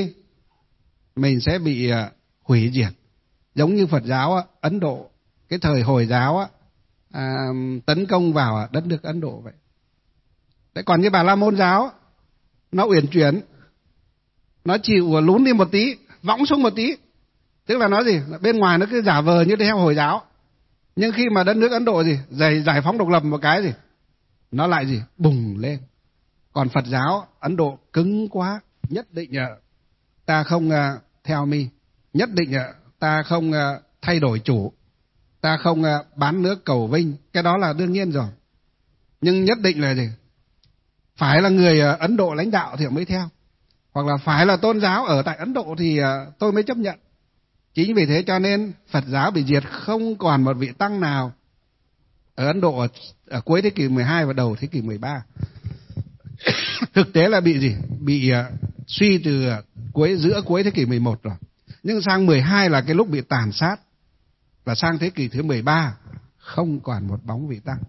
Speaker 1: sẽ bị hủy diệt. Giống như Phật giáo Ấn Độ, cái thời Hồi giáo tấn công vào đất nước Ấn Độ vậy. Đấy, còn như Bà La Môn giáo nó uyển chuyển, nó chịu lún đi một tí, võng xuống một tí. Tức là nó gì? Bên ngoài nó cứ giả vờ như theo Hồi giáo, nhưng khi mà đất nước Ấn Độ gì giải phóng độc lập một cái gì, nó lại gì? Bùng lên. Còn Phật giáo Ấn Độ cứng quá, nhất định ta không theo mi, nhất định ta không thay đổi chủ, ta không bán nước cầu vinh. Cái đó là đương nhiên rồi. Nhưng nhất định là gì? Phải là người Ấn Độ lãnh đạo thì mới theo, hoặc là phải là tôn giáo ở tại Ấn Độ thì tôi mới chấp nhận. Chính vì thế cho nên Phật giáo bị diệt, không còn một vị tăng nào ở Ấn Độ ở cuối thế kỷ 12 và đầu thế kỷ 13. Thực tế là bị gì? Bị suy từ giữa cuối thế kỷ 11 rồi. Nhưng sang 12 là cái lúc bị tàn sát. Và sang thế kỷ thứ 13 không còn một bóng vị tăng.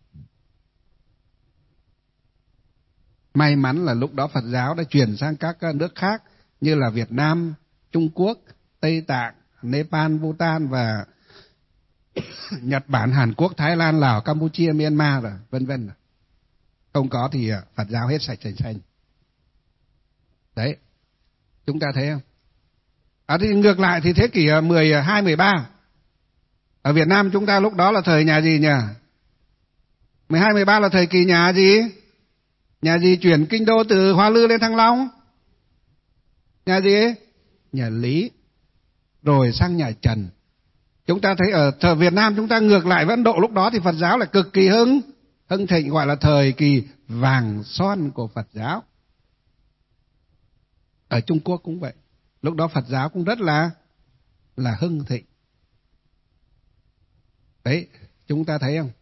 Speaker 1: May mắn là lúc đó Phật giáo đã chuyển sang các nước khác như là Việt Nam, Trung Quốc, Tây Tạng, Nepal, Bhutan và Nhật Bản, Hàn Quốc, Thái Lan, Lào, Campuchia, Myanmar rồi, vân vân. Không có thì Phật giáo hết sạch sành xanh. Đấy, chúng ta thấy không? Thì ngược lại thì thế kỷ 12, 13 ở Việt Nam chúng ta lúc đó là thời nhà gì nhỉ? 12, 13 là thời kỳ nhà gì? Nhà gì chuyển kinh đô từ Hoa Lư lên Thăng Long? Nhà gì? Nhà Lý. Rồi sang nhà Trần. Chúng ta thấy ở thời Việt Nam chúng ta ngược lại với Ấn Độ, lúc đó thì Phật giáo lại cực kỳ hưng thịnh, gọi là thời kỳ vàng son của Phật giáo. Ở Trung Quốc cũng vậy, lúc đó Phật giáo cũng rất là hưng thịnh. Đấy, chúng ta thấy không?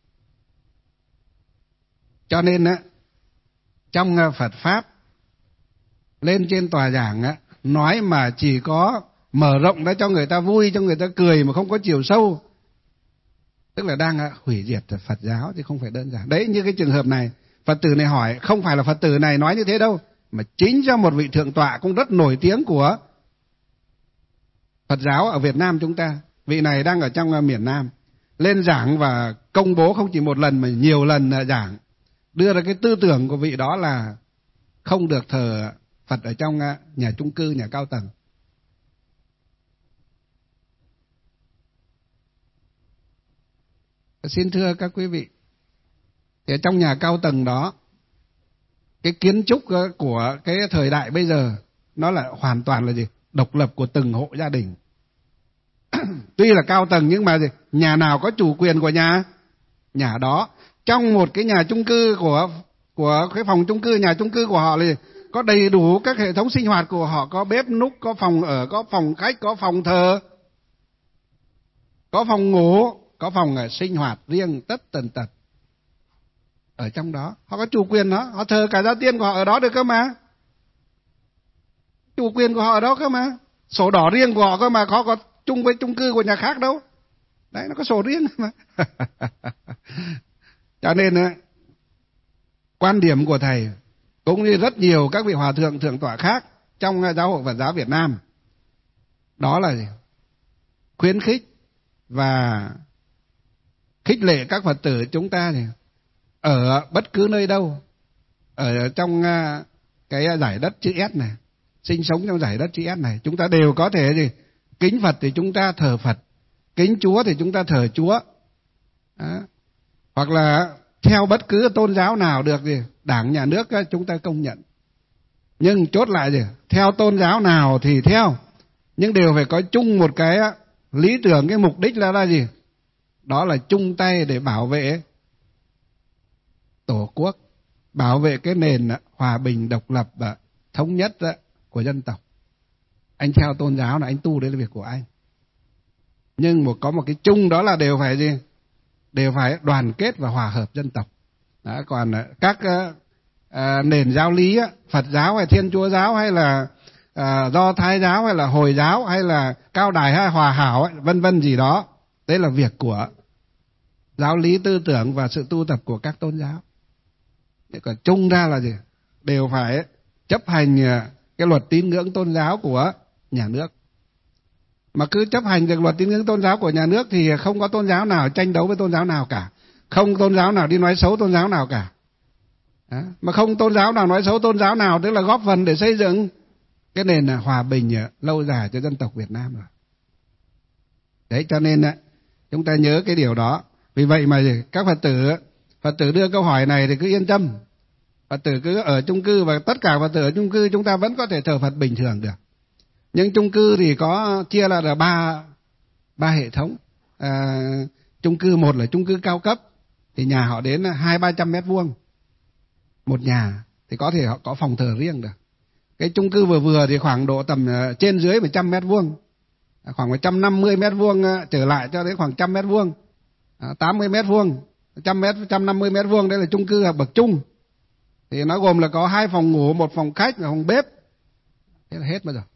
Speaker 1: Cho nên á, trong Phật Pháp, lên trên tòa giảng á, nói mà chỉ có mở rộng ra cho người ta vui, cho người ta cười mà không có chiều sâu, tức là đang hủy diệt Phật giáo chứ không phải đơn giản. Đấy, như cái trường hợp này, Phật tử này hỏi, không phải là Phật tử này nói như thế đâu, mà chính cho một vị thượng tọa cũng rất nổi tiếng của Phật giáo ở Việt Nam chúng ta. Vị này đang ở trong miền Nam, lên giảng và công bố không chỉ một lần mà nhiều lần giảng, đưa ra cái tư tưởng của vị đó là không được thờ Phật ở trong nhà chung cư, nhà cao tầng. Xin thưa các quý vị, thì trong nhà cao tầng đó, cái kiến trúc của cái thời đại bây giờ nó là hoàn toàn là gì? Độc lập của từng hộ gia đình. Tuy là cao tầng nhưng mà gì? Nhà nào có chủ quyền của nhà đó. Trong một cái nhà chung cư của cái phòng chung cư, nhà chung cư của họ là gì? Có đầy đủ các hệ thống sinh hoạt của họ, có bếp núc, có phòng ở, có phòng khách, có phòng thờ, có phòng ngủ, có phòng sinh hoạt riêng tất tần tật. Ở trong đó, họ có chủ quyền đó, họ thờ cả gia tiên của họ ở đó được cơ mà. Chủ quyền của họ ở đó cơ mà. Sổ đỏ riêng của họ cơ mà, có chung với chung cư của nhà khác đâu. Đấy, nó có sổ riêng mà. Cho nên quan điểm của thầy cũng như rất nhiều các vị hòa thượng thượng tọa khác trong giáo hội Phật giáo Việt Nam, đó là gì? Khuyến khích và khích lệ các Phật tử chúng ta thì ở bất cứ nơi đâu, ở trong cái giải đất chữ S này, sinh sống trong giải đất chữ S này, chúng ta đều có thể gì? Kính Phật thì chúng ta thờ Phật, kính Chúa thì chúng ta thờ Chúa. Đó. Hoặc là theo bất cứ tôn giáo nào được gì, Đảng nhà nước chúng ta công nhận. Nhưng chốt lại gì? Theo tôn giáo nào thì theo, nhưng đều phải có chung một cái lý tưởng, cái mục đích là gì? Đó là chung tay để bảo vệ Tổ quốc, bảo vệ cái nền hòa bình, độc lập và thống nhất của dân tộc. Anh theo tôn giáo là anh tu, đấy là việc của anh. Nhưng có một cái chung, đó là đều phải gì? Đều phải đoàn kết và hòa hợp dân tộc. Đó, còn các nền giáo lý, Phật giáo hay Thiên Chúa giáo hay là Do Thái giáo hay là Hồi giáo hay là Cao Đài hay Hòa Hảo vân vân gì đó, đấy là việc của giáo lý tư tưởng và sự tu tập của các tôn giáo. Còn chung ra là gì? Đều phải chấp hành cái luật tín ngưỡng tôn giáo của nhà nước. Mà cứ chấp hành được luật tín ngưỡng tôn giáo của nhà nước thì không có tôn giáo nào tranh đấu với tôn giáo nào cả, không tôn giáo nào đi nói xấu tôn giáo nào cả. Đó. Mà không tôn giáo nào nói xấu tôn giáo nào, tức là góp phần để xây dựng cái nền hòa bình lâu dài cho dân tộc Việt Nam rồi. Đấy, cho nên chúng ta nhớ cái điều đó. Vì vậy mà các Phật tử đưa câu hỏi này thì cứ yên tâm. Phật tử cứ ở chung cư, và tất cả Phật tử ở chung cư chúng ta vẫn có thể thờ Phật bình thường được. Nhưng chung cư thì có chia là ba hệ thống. Chung cư một là chung cư cao cấp, thì nhà họ đến 200-300 mét vuông một nhà, thì có thể họ có phòng thờ riêng được. Cái chung cư vừa vừa thì khoảng độ tầm trên dưới 100 mét vuông, khoảng 150 mét vuông trở lại cho đến khoảng 100 mét vuông, 80 mét vuông, 100 mét, 150 mét vuông, đây là chung cư bậc trung. Thì nó gồm là có 2 phòng ngủ, 1 phòng khách và phòng bếp. Thế là hết mà rồi.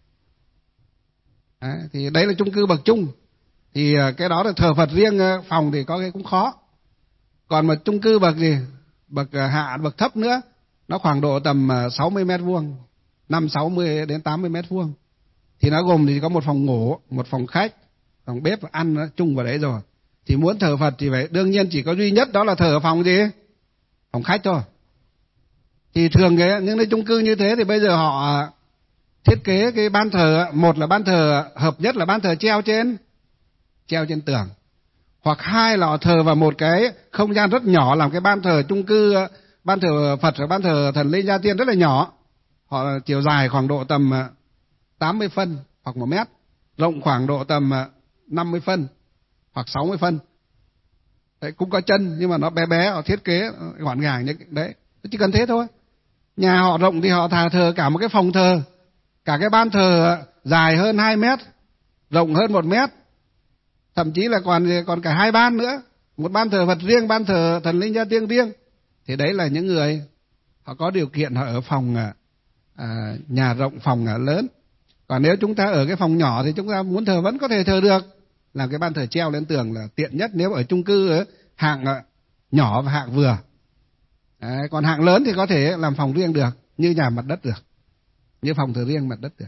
Speaker 1: Đấy, thì đấy là chung cư bậc trung. Thì cái đó là thờ Phật riêng phòng thì có cái cũng khó. Còn một chung cư bậc gì? Bậc hạ, bậc thấp nữa, nó khoảng độ tầm 60 mét vuông, 60 đến 80 mét vuông. Thì nó gồm thì có 1 phòng ngủ, 1 phòng khách, phòng bếp và ăn nó chung vào đấy rồi. Thì muốn thờ Phật thì phải đương nhiên chỉ có duy nhất đó là thờ ở phòng gì? Phòng khách thôi. Thì thường những cái chung cư như thế thì bây giờ họ thiết kế cái ban thờ, một là ban thờ hợp nhất là ban thờ treo trên tường, hoặc 2 là họ thờ vào một cái không gian rất nhỏ, làm cái ban thờ chung cư, ban thờ Phật và ban thờ thần linh gia tiên rất là nhỏ. Họ chiều dài khoảng độ tầm 80 phân hoặc 1 mét, rộng khoảng độ tầm 50 phân hoặc 60 phân. Đấy, cũng có chân nhưng mà nó bé bé, họ thiết kế gọn gàng như đấy, chỉ cần thế thôi. Nhà họ rộng thì họ thờ cả một cái phòng thờ, cả cái ban thờ dài hơn 2 mét, rộng hơn 1 mét, thậm chí là còn cả 2 ban nữa, một ban thờ Phật riêng, ban thờ thần linh gia tiên riêng. Thì đấy là những người họ có điều kiện, họ ở phòng nhà rộng, phòng lớn. Còn nếu chúng ta ở cái phòng nhỏ thì chúng ta muốn thờ vẫn có thể thờ được, làm cái ban thờ treo lên tường là tiện nhất nếu ở chung cư hạng nhỏ và hạng vừa. Đấy, còn hạng lớn thì có thể làm phòng riêng được, như nhà mặt đất được, như phòng thờ riêng mặt đất được.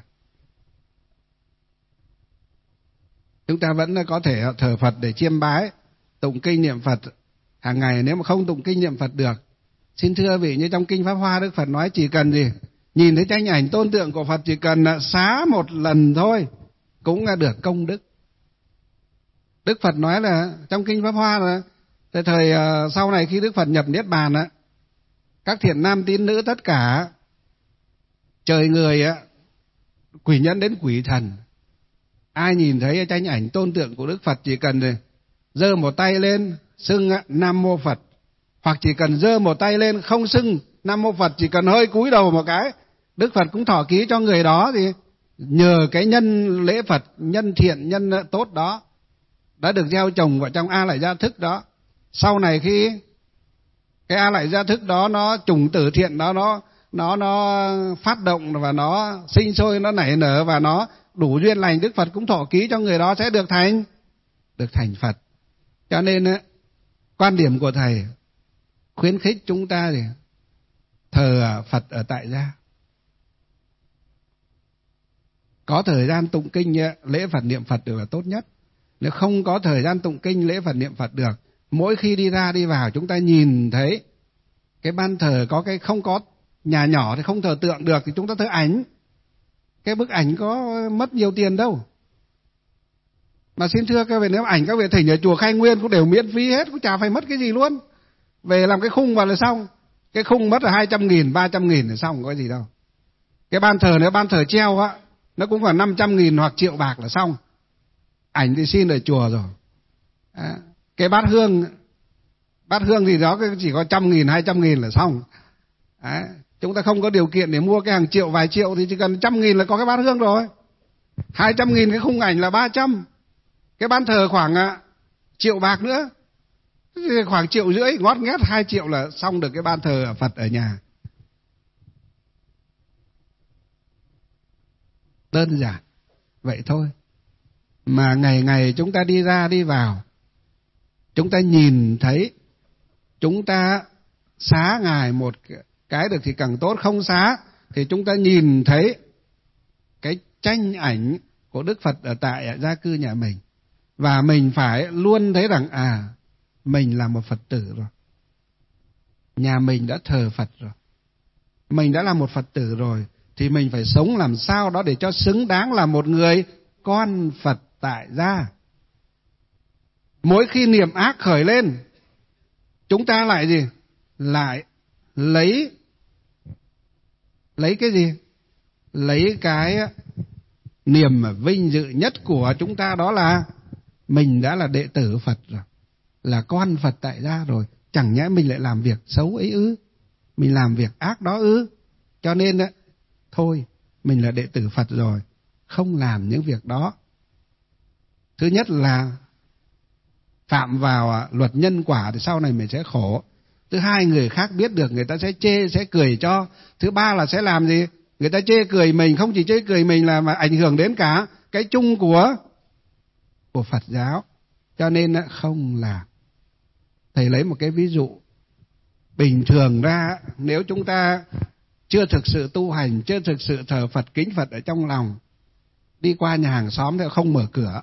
Speaker 1: Chúng ta vẫn có thể thờ Phật để chiêm bái, tụng kinh niệm Phật hàng ngày. Nếu mà không tụng kinh niệm Phật được, xin thưa vị, như trong kinh Pháp Hoa Đức Phật nói chỉ cần gì nhìn thấy tranh ảnh tôn tượng của Phật, chỉ cần xá một lần thôi cũng được công đức. Đức Phật nói là trong kinh Pháp Hoa là thời sau này khi Đức Phật nhập Niết Bàn, các thiện nam tín nữ tất cả, trời người, quỷ nhân đến quỷ thần, ai nhìn thấy tranh ảnh tôn tượng của Đức Phật chỉ cần giơ một tay lên xưng Nam Mô Phật, hoặc chỉ cần giơ một tay lên không xưng Nam Mô Phật, chỉ cần hơi cúi đầu một cái, Đức Phật cũng thọ ký cho người đó. Thì nhờ cái nhân lễ Phật, nhân thiện, nhân tốt đó đã được gieo trồng vào trong A Lại Gia Thức đó. Sau này khi cái A Lại Gia Thức đó, nó chủng tử thiện đó, nó phát động và nó sinh sôi, nó nảy nở và nó đủ duyên lành, Đức Phật cũng thọ ký cho người đó sẽ được thành Phật. Cho nên quan điểm của thầy khuyến khích chúng ta thì thờ Phật ở tại gia. Có thời gian tụng kinh lễ Phật niệm Phật được là tốt nhất. Nếu không có thời gian tụng kinh lễ Phật niệm Phật được, mỗi khi đi ra đi vào chúng ta nhìn thấy cái ban thờ có cái, không có nhà nhỏ thì không thờ tượng được thì chúng ta thờ ảnh. Cái bức ảnh có mất nhiều tiền đâu. Mà xin thưa các vị, nếu ảnh các vị thỉnh ở chùa Khai Nguyên cũng đều miễn phí hết, cũng chả phải mất cái gì luôn. Về làm cái khung vào là xong. Cái khung mất là 200.000, 300.000 là xong, có gì đâu. Cái ban thờ, nếu ban thờ treo á, nó cũng khoảng 500.000 hoặc triệu bạc là xong. Ảnh thì xin ở chùa rồi. Cái bát hương thì đó chỉ có 100.000, 200.000 là xong. Chúng ta không có điều kiện để mua cái hàng triệu, vài triệu thì chỉ cần 100.000 là có cái bát hương rồi. 200.000 cái khung ảnh là 300. Cái ban thờ khoảng triệu bạc nữa, khoảng 1,5 triệu, ngót nghét 2 triệu là xong được cái ban thờ Phật ở nhà. Đơn giản vậy thôi. Mà ngày ngày chúng ta đi ra đi vào, chúng ta nhìn thấy, chúng ta xá Ngài một cái được thì càng tốt, không xá thì chúng ta nhìn thấy cái tranh ảnh của Đức Phật ở tại gia cư nhà mình. Và mình phải luôn thấy rằng mình là một Phật tử rồi. Nhà mình đã thờ Phật rồi. Mình đã là một Phật tử rồi, thì mình phải sống làm sao đó để cho xứng đáng là một người con Phật tại gia. Mỗi khi niệm ác khởi lên, chúng ta lại gì? Lại lấy cái gì? Lấy cái niềm vinh dự nhất của chúng ta, đó là mình đã là đệ tử Phật rồi, là con Phật tại gia rồi. Chẳng nhẽ mình lại làm việc xấu ấy ư? Mình làm việc ác đó ư? Cho nên thôi, mình là đệ tử Phật rồi, không làm những việc đó. Thứ nhất là phạm vào luật nhân quả thì sau này mình sẽ khổ. Thứ hai, người khác biết được người ta sẽ chê, sẽ cười cho. Thứ ba là sẽ làm gì? Người ta chê cười mình, không chỉ chê cười mình là mà ảnh hưởng đến cả cái chung của Phật giáo. Cho nên không làm. Thầy lấy một cái ví dụ. Bình thường ra, nếu chúng ta chưa thực sự tu hành, chưa thực sự thờ Phật, kính Phật ở trong lòng, đi qua nhà hàng xóm thì không mở cửa,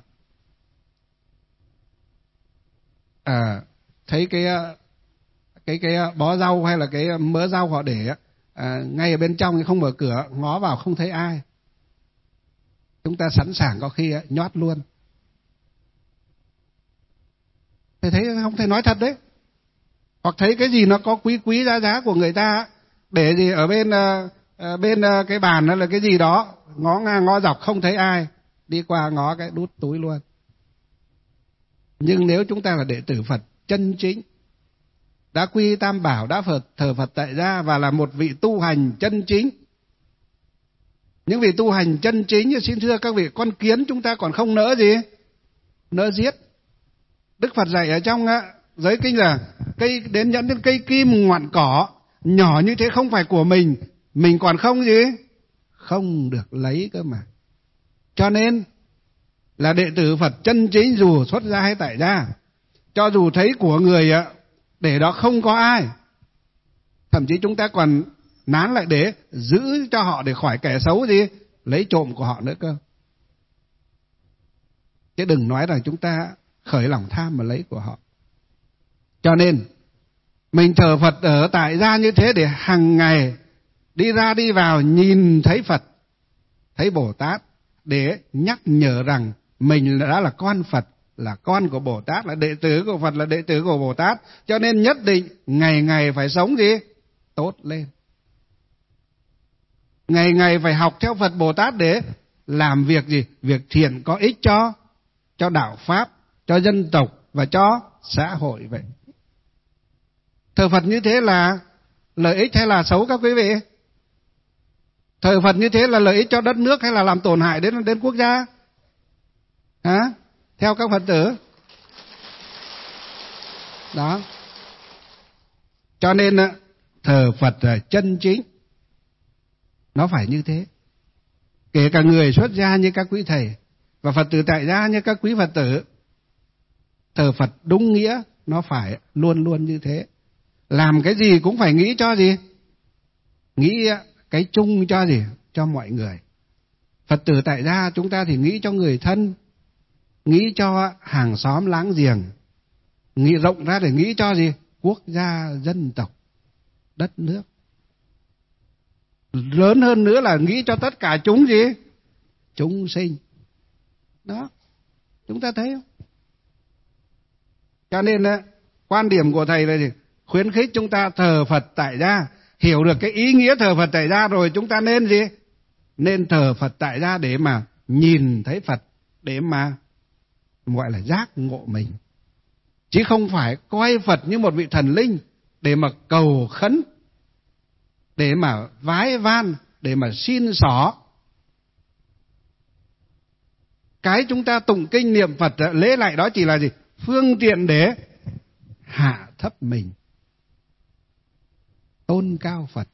Speaker 1: thấy cái bó rau hay là cái mớ rau họ để ngay ở bên trong thì không mở cửa, ngó vào không thấy ai, chúng ta sẵn sàng có khi nhót luôn. Thầy thấy không? Thầy nói thật đấy. Hoặc thấy cái gì nó có quý giá của người ta, để gì ở bên cái bàn đó là cái gì đó, ngó ngang ngó dọc không thấy ai, đi qua ngó cái đút túi luôn. Nhưng nếu chúng ta là đệ tử Phật chân chính, đã quy Tam Bảo, đã thờ Phật tại gia và là một vị tu hành chân chính. Những vị tu hành chân chính, xin thưa các vị, con kiến chúng ta còn không nỡ gì? Nỡ giết. Đức Phật dạy ở trong giới kinh là đến nhẫn đến cây kim ngoạn cỏ, nhỏ như thế không phải của mình còn không gì? Không được lấy cơ mà. Cho nên là đệ tử Phật chân chính dù xuất gia hay tại gia, cho dù thấy của người để đó không có ai, thậm chí chúng ta còn nán lại để giữ cho họ để khỏi kẻ xấu gì lấy trộm của họ nữa cơ. Chứ đừng nói rằng chúng ta khởi lòng tham mà lấy của họ. Cho nên mình thờ Phật ở tại gia như thế để hàng ngày đi ra đi vào nhìn thấy Phật, thấy Bồ Tát, để nhắc nhở rằng mình đã là con Phật, là con của Bồ Tát, là đệ tử của Phật, là đệ tử của Bồ Tát. Cho nên nhất định ngày ngày phải sống gì? Tốt lên. Ngày ngày phải học theo Phật Bồ Tát để làm việc gì? Việc thiện có ích cho đạo Pháp, cho dân tộc và cho xã hội vậy. Thờ Phật như thế là lợi ích hay là xấu các quý vị? Thờ Phật như thế là lợi ích cho đất nước hay là làm tổn hại đến quốc gia? Hả? Theo các Phật tử. Đó. Cho nên thờ Phật chân chính nó phải như thế. Kể cả người xuất gia như các quý thầy và Phật tử tại gia như các quý Phật tử, thờ Phật đúng nghĩa nó phải luôn luôn như thế. Làm cái gì cũng phải nghĩ cho gì? Nghĩ cái chung cho gì? Cho mọi người. Phật tử tại gia chúng ta thì nghĩ cho người thân, nghĩ cho hàng xóm láng giềng, nghĩ rộng ra để nghĩ cho gì? Quốc gia, dân tộc, đất nước. Lớn hơn nữa là nghĩ cho tất cả chúng gì? Chúng sinh. Đó, chúng ta thấy không? Cho nên quan điểm của thầy là gì? Khuyến khích chúng ta thờ Phật tại gia. Hiểu được cái ý nghĩa thờ Phật tại gia rồi chúng ta nên gì? Nên thờ Phật tại gia để mà nhìn thấy Phật, để mà gọi là giác ngộ mình. Chứ không phải coi Phật như một vị thần linh để mà cầu khấn, để mà vái van, để mà xin xỏ. Cái chúng ta tụng kinh niệm Phật lễ lại đó chỉ là gì? Phương tiện để hạ thấp mình, tôn cao Phật,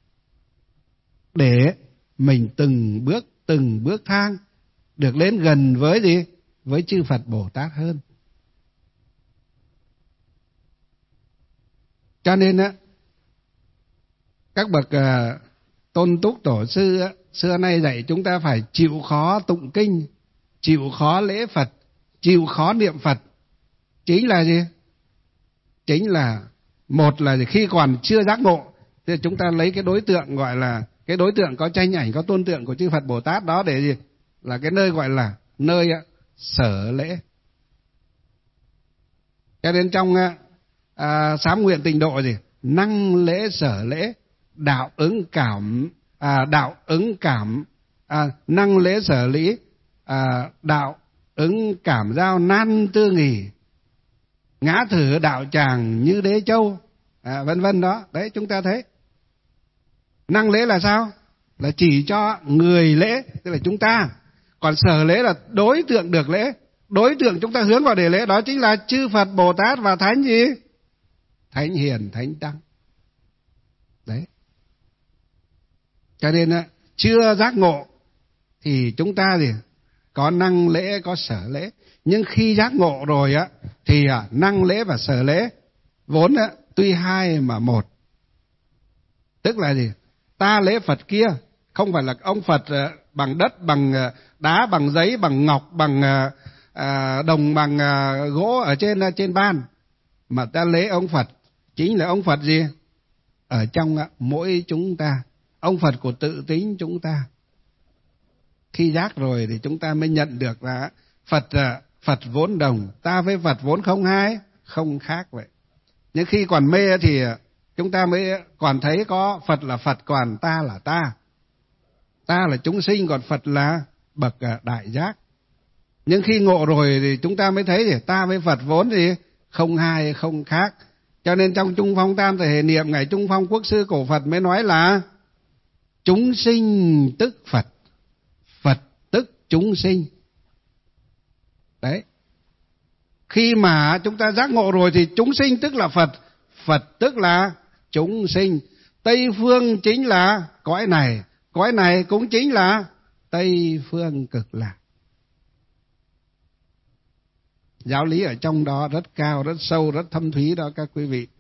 Speaker 1: để mình từng bước thang được đến gần với gì? Với chư Phật Bồ Tát hơn. Cho nên các bậc tôn túc tổ sư xưa nay dạy chúng ta phải chịu khó tụng kinh, chịu khó lễ Phật, chịu khó niệm Phật. Chính là gì? Chính là một là khi còn chưa giác ngộ thì chúng ta lấy cái đối tượng gọi là cái đối tượng có tranh ảnh, có tôn tượng của chư Phật Bồ Tát đó để gì? Là cái nơi gọi là nơi sở lễ. Cho nên trong sám nguyện tịnh độ gì? Năng lễ sở lễ, đạo ứng cảm, năng lễ sở lý, đạo ứng cảm giao nan tư nghỉ, ngã thử đạo tràng như đế châu, vân vân đó. Đấy, chúng ta thấy. Năng lễ là sao? Là chỉ cho người lễ, tức là chúng ta. Còn sở lễ là đối tượng được lễ. Đối tượng chúng ta hướng vào để lễ đó chính là chư Phật Bồ Tát và Thánh gì? Thánh Hiền, Thánh Tăng. Đấy. Cho nên chưa giác ngộ thì chúng ta gì? Có năng lễ, có sở lễ. Nhưng khi giác ngộ rồi thì năng lễ và sở lễ vốn tuy hai mà một. Tức là gì? Ta lễ Phật kia không phải là ông Phật bằng đất, bằng đá, bằng giấy, bằng ngọc, bằng đồng, bằng gỗ ở trên ban, mà ta lễ ông Phật chính là ông Phật gì? Ở trong mỗi chúng ta, ông Phật của tự tính chúng ta. Khi giác rồi thì chúng ta mới nhận được là Phật vốn đồng, ta với Phật vốn không khác vậy. Nhưng khi còn mê thì chúng ta mới còn thấy có Phật là Phật, còn ta là ta. Ta là chúng sinh, còn Phật là bậc đại giác. Nhưng khi ngộ rồi thì chúng ta mới thấy thì ta với Phật vốn thì không hai không khác. Cho nên trong Trung Phong Tam Thể Niệm, Ngài Trung Phong Quốc sư cổ Phật mới nói là chúng sinh tức Phật, Phật tức chúng sinh. Đấy. Khi mà chúng ta giác ngộ rồi thì chúng sinh tức là Phật, Phật tức là chúng sinh. Tây phương chính là cõi này cũng chính là Tây phương cực lạc. Giáo lý ở trong đó rất cao, rất sâu, rất thâm thúy đó các quý vị.